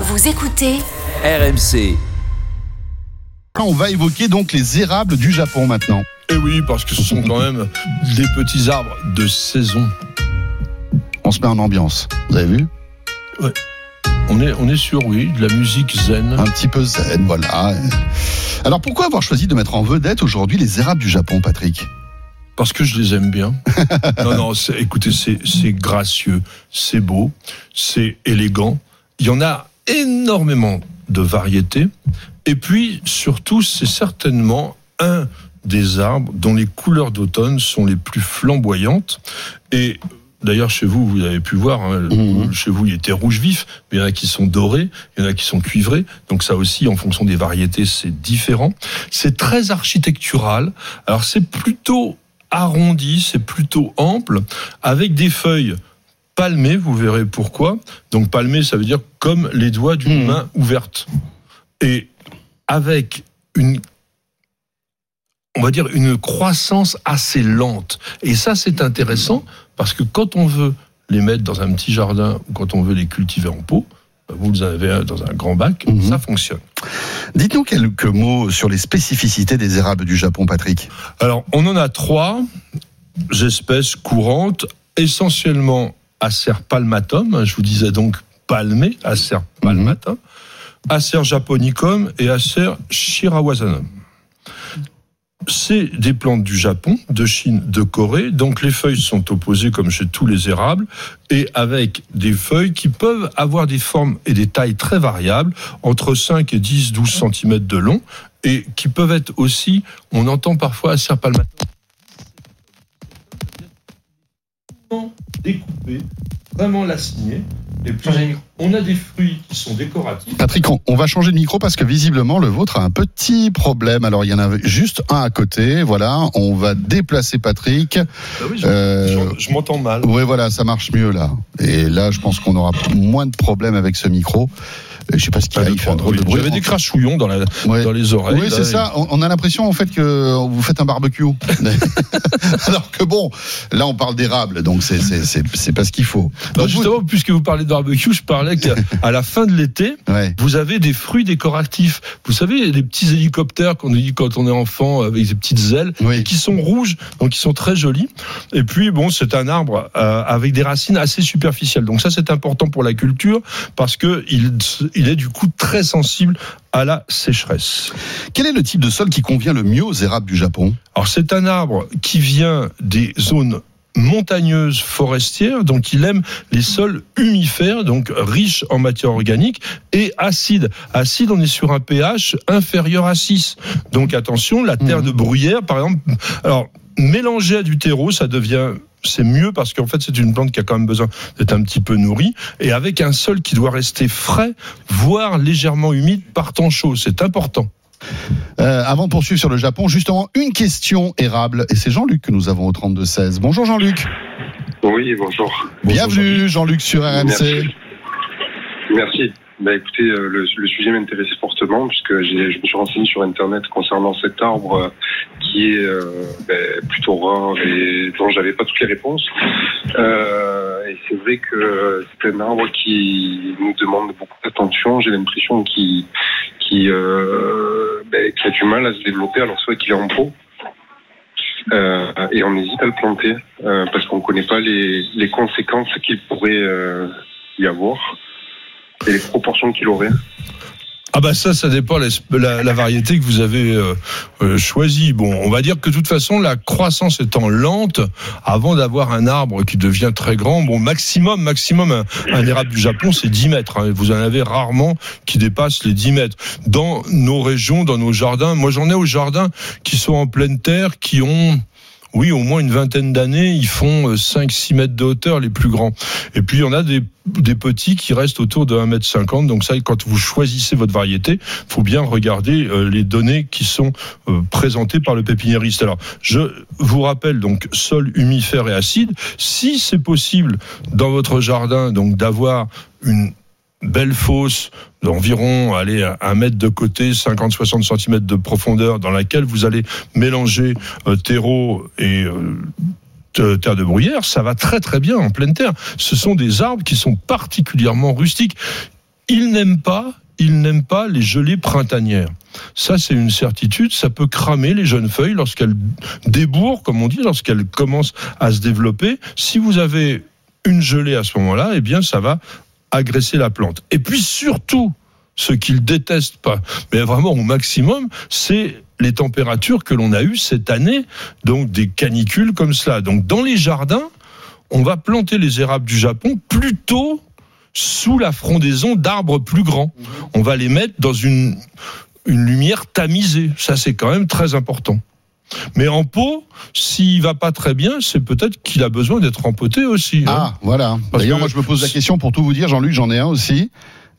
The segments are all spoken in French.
Vous écoutez RMC. On va évoquer donc les érables du Japon maintenant. Et oui, parce que ce sont quand même des petits arbres de saison. On se met en ambiance, vous avez vu ? Ouais. On est sur, oui, de la musique zen. Un petit peu zen, voilà. Alors pourquoi avoir choisi de mettre en vedette aujourd'hui les érables du Japon, Patrick ? Parce que je les aime bien. Non, écoutez, c'est gracieux, c'est beau, c'est élégant. Il y en a énormément de variétés. Et puis, surtout, c'est certainement un des arbres dont les couleurs d'automne sont les plus flamboyantes. Et d'ailleurs, chez vous, vous avez pu voir, chez vous, il était rouge vif, mais il y en a qui sont dorés, il y en a qui sont cuivrés. Donc ça aussi, en fonction des variétés, c'est différent. C'est très architectural. Alors, c'est plutôt arrondi, c'est plutôt ample, avec des feuilles palmées, vous verrez pourquoi. Donc palmées, ça veut dire comme les doigts d'une main ouverte. Et avec une croissance assez lente. Et ça, c'est intéressant, parce que quand on veut les mettre dans un petit jardin, ou quand on veut les cultiver en pot, vous en avez un dans un grand bac, ça fonctionne. Dites-nous quelques mots sur les spécificités des érables du Japon, Patrick. Alors, on en a 3 espèces courantes, essentiellement Acer palmatum, je vous disais donc palmé, Acer palmatum, Acer japonicum et Acer shirawasanum. C'est des plantes du Japon, de Chine, de Corée, donc les feuilles sont opposées comme chez tous les érables, et avec des feuilles qui peuvent avoir des formes et des tailles très variables, entre 5 et 10, 12 cm de long, et qui peuvent être aussi, on entend parfois Acer palmatum, découpé, vraiment laciné. Et puis, on a des fruits qui sont décoratifs. Patrick, on va changer de micro parce que visiblement le vôtre a un petit problème. Alors il y en a juste un à côté. Voilà, on va déplacer Patrick. Oui, je m'entends mal. Oui, voilà, ça marche mieux là. Et là, je pense qu'on aura moins de problèmes avec ce micro. Je sais pas ce qu'il y a, il fait un drôle de bruit. J'avais des crachouillons dans les oreilles. Oui, c'est ça. On a l'impression en fait que vous faites un barbecue. Alors que bon, là on parle d'érable, donc c'est pas ce qu'il faut. Donc justement, puisque vous parlez de barbecue, je parlais qu'à la fin de l'été, vous avez des fruits décoratifs. Vous savez, les petits hélicoptères qu'on dit quand on est enfant avec des petites ailes, qui sont rouges, donc qui sont très jolis. Et puis bon, c'est un arbre avec des racines assez superficielles. Donc ça, c'est important pour la culture parce que il est du coup très sensible à la sécheresse. Quel est le type de sol qui convient le mieux aux érables du Japon ? Alors c'est un arbre qui vient des zones montagneuses forestières, donc il aime les sols humifères, donc riches en matière organique, et acides. Acide, on est sur un pH inférieur à 6. Donc attention, la terre de bruyère, par exemple, alors mélangé à du terreau, c'est mieux parce qu'en fait c'est une plante qui a quand même besoin d'être un petit peu nourrie, et avec un sol qui doit rester frais, voire légèrement humide par temps chaud, c'est important. Avant de poursuivre sur le Japon, justement une question érable, et c'est Jean-Luc que nous avons au 32-16. Bonjour Jean-Luc. Oui, bonjour. Bienvenue Jean-Luc sur RMC. Merci. Écoutez, le sujet m'intéressait fortement puisque je me suis renseigné sur Internet concernant cet arbre qui est plutôt rare et dont j'avais pas toutes les réponses. Et c'est vrai que c'est un arbre qui nous demande beaucoup d'attention. J'ai l'impression qu'il a du mal à se développer, alors soit qu'il est en pot. Et on hésite à le planter parce qu'on ne connaît pas les conséquences qu'il pourrait y avoir et les proportions qu'il aurait. Ah bah ça dépend la variété que vous avez choisie. Bon, on va dire que de toute façon, la croissance étant lente, avant d'avoir un arbre qui devient très grand, bon, maximum, un érable du Japon, c'est 10 mètres. Hein. Vous en avez rarement qui dépassent les 10 mètres. Dans nos régions, dans nos jardins, moi j'en ai au jardin qui sont en pleine terre, qui ont... Oui, au moins une vingtaine d'années, ils font 5-6 mètres de hauteur, les plus grands. Et puis, on a des petits qui restent autour de 1,50 m. Donc ça, quand vous choisissez votre variété, il faut bien regarder les données qui sont présentées par le pépiniériste. Alors, je vous rappelle donc sol humifère et acide. Si c'est possible dans votre jardin, donc d'avoir une belle fosse d'environ 1 mètre de côté, 50-60 cm de profondeur, dans laquelle vous allez mélanger terreau et terre de bruyère, ça va très très bien en pleine terre. Ce sont des arbres qui sont particulièrement rustiques. il n'aime pas les gelées printanières. Ça, c'est une certitude. Ça peut cramer les jeunes feuilles lorsqu'elles débourrent, comme on dit, lorsqu'elles commencent à se développer. Si vous avez une gelée à ce moment-là, eh bien, ça va agresser la plante. Et puis surtout, ce qu'ils détestent pas, mais vraiment au maximum, c'est les températures que l'on a eues cette année, donc des canicules comme cela. Donc dans les jardins, on va planter les érables du Japon plutôt sous la frondaison d'arbres plus grands. On va les mettre dans une lumière tamisée. Ça, c'est quand même très important. Mais en pot, s'il va pas très bien, c'est peut-être qu'il a besoin d'être empoté aussi. Ah, voilà. D'ailleurs, moi, je me pose la question pour tout vous dire, Jean-Luc, j'en ai un aussi.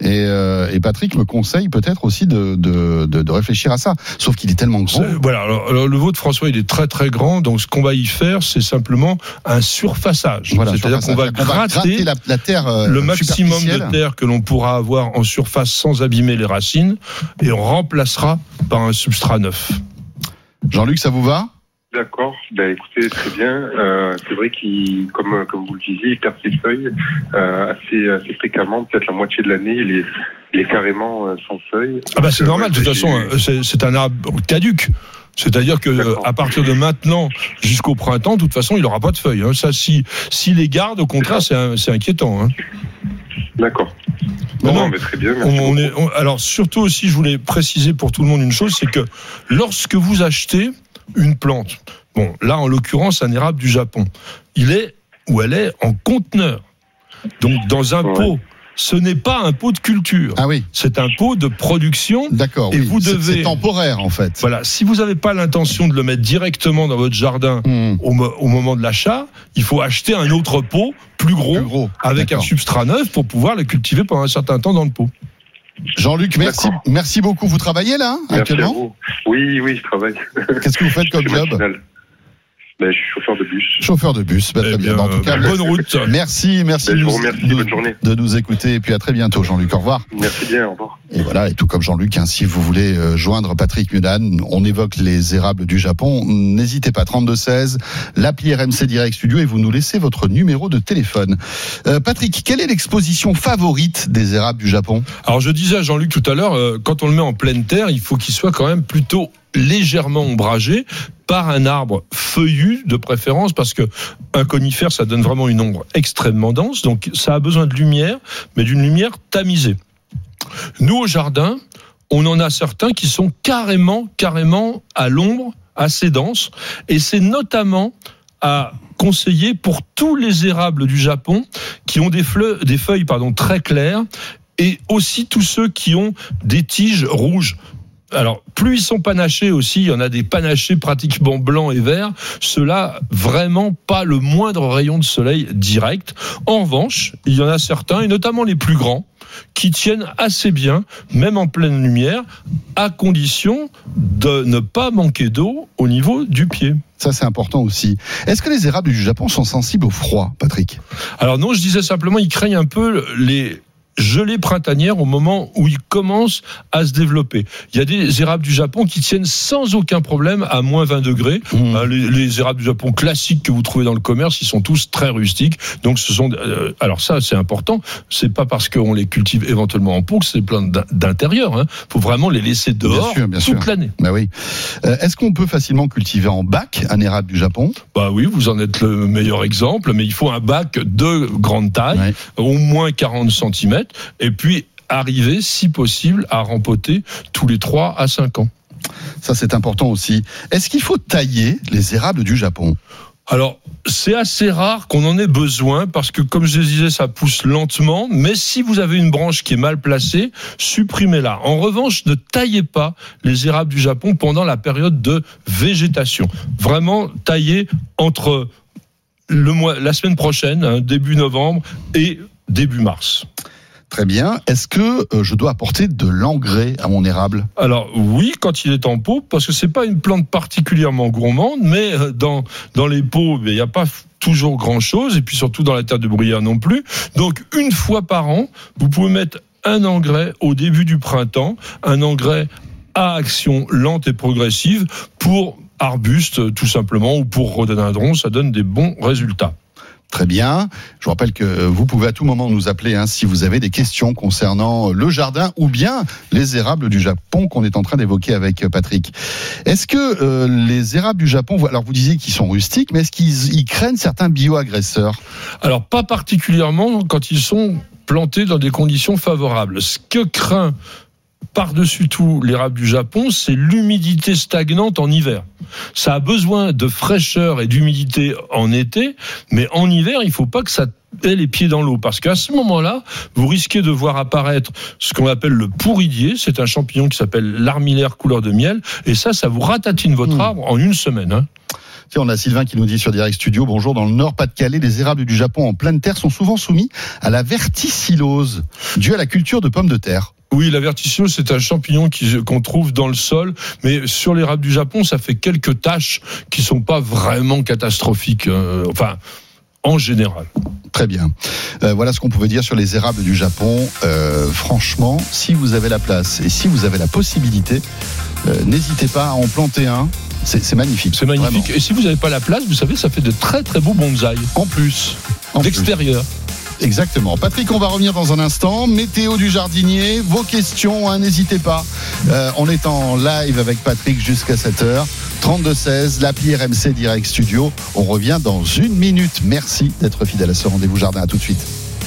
Et Patrick me conseille peut-être aussi de réfléchir à ça. Sauf qu'il est tellement grand. Voilà. Alors, le vôtre, François, il est très très grand. Donc ce qu'on va y faire, c'est simplement un surfaçage. Voilà, c'est-à-dire qu'on va gratter la terre, le maximum de terre que l'on pourra avoir en surface sans abîmer les racines, et on remplacera par un substrat neuf. Jean-Luc, ça vous va ? D'accord, écoutez, très bien. C'est vrai qu'il, comme vous le disiez, il perd ses feuilles assez fréquemment, peut-être la moitié de l'année, il est carrément sans feuilles. Ah bah c'est normal, de toute façon, c'est un arbre caduc. C'est-à-dire que à partir de maintenant jusqu'au printemps, de toute façon, il n'aura pas de feuilles. Hein. Ça, s'il les garde, au contraire, c'est inquiétant. Hein. D'accord. Non, mais très bien. Alors surtout aussi, je voulais préciser pour tout le monde une chose, c'est que lorsque vous achetez une plante, bon, là en l'occurrence un érable du Japon, il est ou elle est en conteneur, donc dans un pot. Ce n'est pas un pot de culture. Ah oui. C'est un pot de production. D'accord. Et oui. vous devez. C'est temporaire en fait. Voilà. Si vous n'avez pas l'intention de le mettre directement dans votre jardin au moment de l'achat, il faut acheter un autre pot plus gros. Avec un substrat neuf pour pouvoir le cultiver pendant un certain temps dans le pot. Jean-Luc, merci beaucoup. Vous travaillez là actuellement ? Oui, je travaille. Qu'est-ce que vous faites comme job ? Je suis chauffeur de bus. Chauffeur de bus, très bien. En tout cas, bonne route. Merci je vous remercie, bonne journée. De nous écouter. Et puis à très bientôt, Jean-Luc. Au revoir. Merci bien, au revoir. Et voilà, et tout comme Jean-Luc, si vous voulez joindre Patrick Mulan, on évoque les érables du Japon. N'hésitez pas, 3216, l'appli RMC Direct Studio, et vous nous laissez votre numéro de téléphone. Patrick, quelle est l'exposition favorite des érables du Japon ? Alors je disais à Jean-Luc tout à l'heure, quand on le met en pleine terre, il faut qu'il soit quand même plutôt légèrement ombragé par un arbre feuillu de préférence, parce que un conifère, ça donne vraiment une ombre extrêmement dense, donc ça a besoin de lumière, mais d'une lumière tamisée. Nous, au jardin, on en a certains qui sont carrément à l'ombre, assez dense, et c'est notamment à conseiller pour tous les érables du Japon qui ont des feuilles très claires, et aussi tous ceux qui ont des tiges rouges. Alors, plus ils sont panachés aussi, il y en a des panachés pratiquement blancs et verts, ceux-là, vraiment pas le moindre rayon de soleil direct. En revanche, il y en a certains, et notamment les plus grands, qui tiennent assez bien, même en pleine lumière, à condition de ne pas manquer d'eau au niveau du pied. Ça, c'est important aussi. Est-ce que les érables du Japon sont sensibles au froid, Patrick ? Alors non, je disais simplement, ils craignent un peu les gelées printanières au moment où ils commencent à se développer. Il y a des érables du Japon qui tiennent sans aucun problème à moins 20 degrés. Les érables du Japon classiques que vous trouvez dans le commerce, ils sont tous très rustiques. Donc ce sont alors ça, c'est important. C'est pas parce qu'on les cultive éventuellement en pot que c'est plein d'intérieur. Hein. Faut vraiment les laisser dehors bien sûr. L'année. Bah oui. Est-ce qu'on peut facilement cultiver en bac un érable du Japon ? Bah oui, vous en êtes le meilleur exemple. Mais il faut un bac de grande taille, au moins 40 cm. Et puis arriver, si possible, à rempoter tous les 3 à 5 ans. Ça, c'est important aussi. Est-ce qu'il faut tailler les érables du Japon ? Alors, c'est assez rare qu'on en ait besoin parce que, comme je disais, ça pousse lentement. Mais si vous avez une branche qui est mal placée, supprimez-la. En revanche, ne taillez pas les érables du Japon pendant la période de végétation. Vraiment, taillez entre la semaine prochaine, début novembre, et début mars. Très bien. Est-ce que je dois apporter de l'engrais à mon érable ? Alors oui, quand il est en pot, parce que c'est pas une plante particulièrement gourmande, mais dans les pots, il n'y a pas toujours grand-chose, et puis surtout dans la terre de bruyère non plus. Donc une fois par an, vous pouvez mettre un engrais au début du printemps, un engrais à action lente et progressive pour arbustes tout simplement, ou pour rhododendrons, ça donne des bons résultats. Très bien. Je vous rappelle que vous pouvez à tout moment nous appeler si vous avez des questions concernant le jardin ou bien les érables du Japon qu'on est en train d'évoquer avec Patrick. Est-ce que les érables du Japon, alors vous disiez qu'ils sont rustiques, mais est-ce qu'ils craignent certains bioagresseurs ? Alors pas particulièrement quand ils sont plantés dans des conditions favorables. Ce que craint par-dessus tout l'érable du Japon, c'est l'humidité stagnante en hiver. Ça a besoin de fraîcheur et d'humidité en été, mais en hiver, il ne faut pas que ça ait les pieds dans l'eau, parce qu'à ce moment-là, vous risquez de voir apparaître ce qu'on appelle le pourridier. C'est un champignon qui s'appelle l'armillaire couleur de miel, et ça vous ratatine votre arbre en une semaine. On a Sylvain qui nous dit sur Direct Studio, bonjour, dans le Nord-Pas-de-Calais, les érables du Japon en pleine terre sont souvent soumis à la verticillose, due à la culture de pommes de terre. Oui, la verticillose, c'est un champignon qu'on trouve dans le sol, mais sur l'érable du Japon, ça fait quelques taches qui sont pas vraiment catastrophiques, en général. Très bien. Voilà ce qu'on pouvait dire sur les érables du Japon. Franchement, si vous avez la place et si vous avez la possibilité, n'hésitez pas à en planter un. C'est magnifique. C'est magnifique. Vraiment. Et si vous n'avez pas la place, vous savez, ça fait de très très beaux bonsaïs. En plus. D'extérieur. Exactement. Patrick, on va revenir dans un instant. Météo du jardinier, vos questions, n'hésitez pas. On est en live avec Patrick jusqu'à 7h. 32-16, l'appli RMC Direct Studio. On revient dans une minute. Merci d'être fidèle à ce rendez-vous jardin. À tout de suite.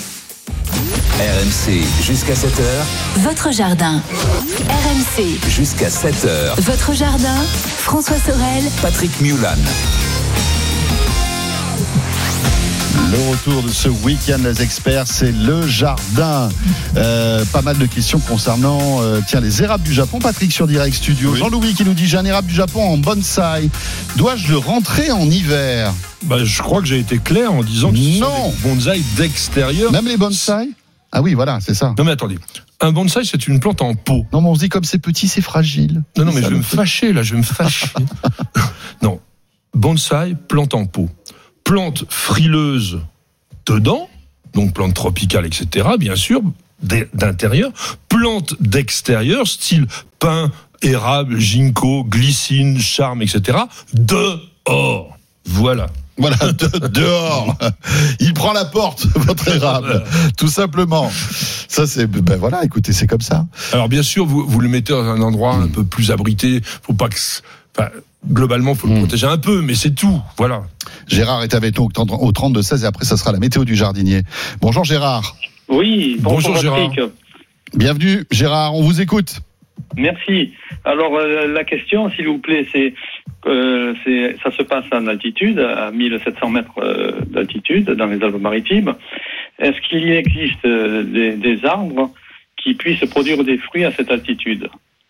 RMC jusqu'à 7h. Votre jardin. RMC jusqu'à 7h. Votre jardin. François Sorel. Patrick Mulan. Le retour de ce week-end, les experts, c'est le jardin. Pas mal de questions concernant les érables du Japon. Patrick sur Direct Studio. Oui. Jean-Louis qui nous dit, j'ai un érable du Japon en bonsaï. Dois-je le rentrer en hiver ? Je crois que j'ai été clair en disant que ce sont des bonsaïs d'extérieur. Même les bonsaïs ? Ah oui, voilà, c'est ça. Non mais attendez, un bonsaï c'est une plante en pot. Non mais on se dit comme c'est petit, c'est fragile. Non mais je vais me fâcher là, Non, bonsaï, plante en pot. Plante frileuse dedans, donc plante tropicale, etc. bien sûr, d'intérieur. Plante d'extérieur, style pin, érable, ginkgo, glycine, charme, etc. Dehors. Voilà. Voilà, dehors. Il prend la porte, votre érable, tout simplement. Ça, c'est, voilà, écoutez, c'est comme ça. Alors, bien sûr, vous le mettez dans un endroit un peu plus abrité. Faut pas que, globalement, faut le protéger un peu, mais c'est tout. Voilà. Gérard est avec nous au 32-16 et après, ça sera la météo du jardinier. Bonjour, Gérard. Oui, bonjour Gérard. Bienvenue, Gérard, on vous écoute. Merci. Alors, la question, s'il vous plaît, ça se passe en altitude, à 1700 mètres d'altitude, dans les Alpes-Maritimes. Est-ce qu'il existe des arbres qui puissent produire des fruits à cette altitude ?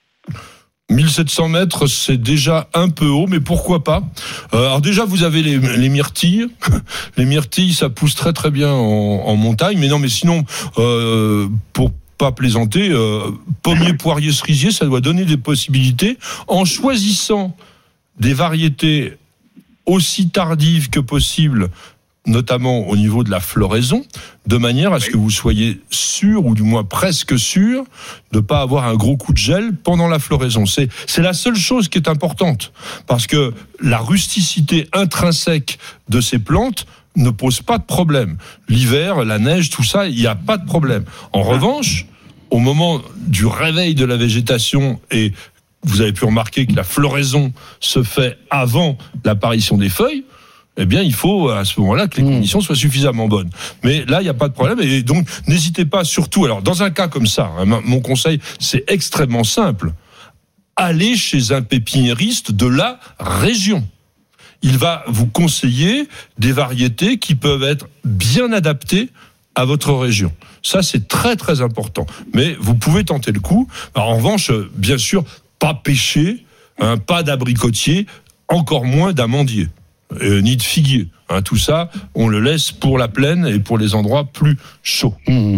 1700 mètres, c'est déjà un peu haut, mais pourquoi pas ? Alors déjà, vous avez les myrtilles. Les myrtilles, ça pousse très très bien en montagne. Mais non, mais sinon, pour pas plaisanter, pommier, poirier, cerisier, ça doit donner des possibilités en choisissant des variétés aussi tardives que possible, notamment au niveau de la floraison, de manière à ce que vous soyez sûr, ou du moins presque sûr, de ne pas avoir un gros coup de gel pendant la floraison. C'est la seule chose qui est importante, parce que la rusticité intrinsèque de ces plantes ne pose pas de problème. L'hiver, la neige, tout ça, il n'y a pas de problème. En revanche, au moment du réveil de la végétation, et vous avez pu remarquer que la floraison se fait avant l'apparition des feuilles, eh bien, il faut à ce moment-là que les conditions soient suffisamment bonnes. Mais là, il n'y a pas de problème. Et donc, n'hésitez pas, surtout, alors, dans un cas comme ça, mon conseil, c'est extrêmement simple. Allez chez un pépiniériste de la région. Il va vous conseiller des variétés qui peuvent être bien adaptées à votre région. Ça, c'est très, très important. Mais vous pouvez tenter le coup. Alors, en revanche, bien sûr, pas pêcher, pas d'abricotier, encore moins d'amandier. Ni de figuier. Tout ça, on le laisse pour la plaine et pour les endroits plus chauds.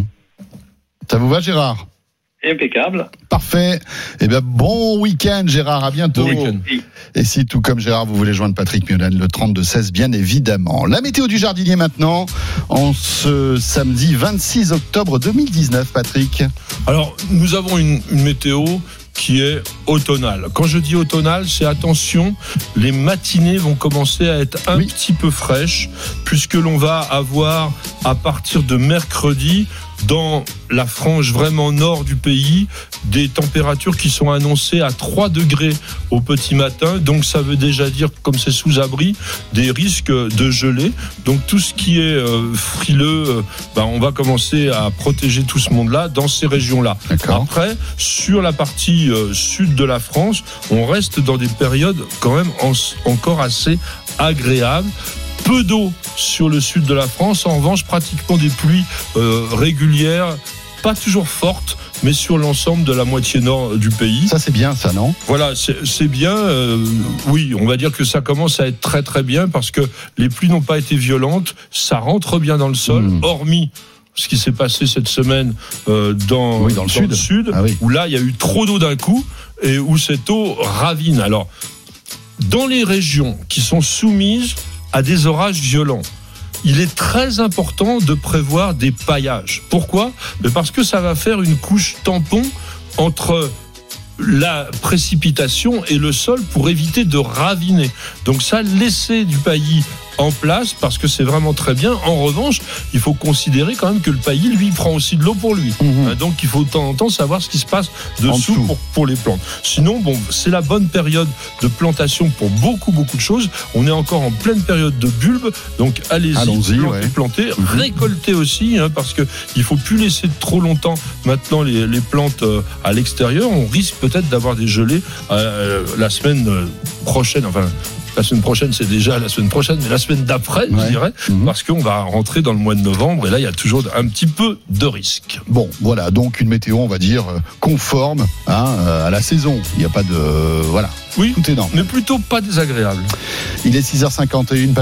Ça vous va, Gérard ? Impeccable. Parfait. Eh bien, bon week-end, Gérard. À bientôt. Bon week-end. Et si, tout comme Gérard, vous voulez joindre Patrick Mulan, le 32-16, bien évidemment. La météo du jardinier maintenant, en ce samedi 26 octobre 2019, Patrick. Alors, nous avons une météo qui est automnal. Quand je dis automnal, c'est attention, les matinées vont commencer à être un petit peu fraîches, puisque l'on va avoir à partir de mercredi, dans la frange vraiment nord du pays, des températures qui sont annoncées à 3 degrés au petit matin. Donc ça veut déjà dire, comme c'est sous abri, des risques de gelée. Donc tout ce qui est frileux, on va commencer à protéger tout ce monde-là dans ces régions-là. D'accord. Après, sur la partie sud de la France, on reste dans des périodes quand même encore assez agréables. Peu d'eau sur le sud de la France, en revanche pratiquement des pluies régulières, pas toujours fortes, mais sur l'ensemble de la moitié nord du pays. Ça c'est bien, ça, non ? Voilà, c'est bien. Oui, on va dire que ça commence à être très très bien parce que les pluies n'ont pas été violentes, ça rentre bien dans le sol, hormis ce qui s'est passé cette semaine dans le sud, où là il y a eu trop d'eau d'un coup et où cette eau ravine. Alors, dans les régions qui sont soumises à des orages violents, il est très important de prévoir des paillages. Pourquoi ? Parce que ça va faire une couche tampon entre la précipitation et le sol pour éviter de raviner. Donc ça, laissez du paillis en place parce que c'est vraiment très bien. En revanche, il faut considérer quand même que le paillis, lui, prend aussi de l'eau pour lui. Donc il faut de temps en temps savoir ce qui se passe dessous pour les plantes. Sinon, c'est la bonne période de plantation pour beaucoup de choses. On est encore en pleine période de bulbe, donc allons-y planter, récolter aussi, parce que il faut plus laisser trop longtemps maintenant les plantes à l'extérieur. On risque peut-être d'avoir des gelées la semaine prochaine. Enfin, la semaine prochaine, c'est déjà la semaine prochaine, mais la semaine d'après, je dirais, parce qu'on va rentrer dans le mois de novembre, et là, il y a toujours un petit peu de risque. Bon, voilà, donc une météo, on va dire, conforme à la saison. Il n'y a pas de... Voilà, oui, tout est normal. Mais plutôt pas désagréable. Il est 6h51,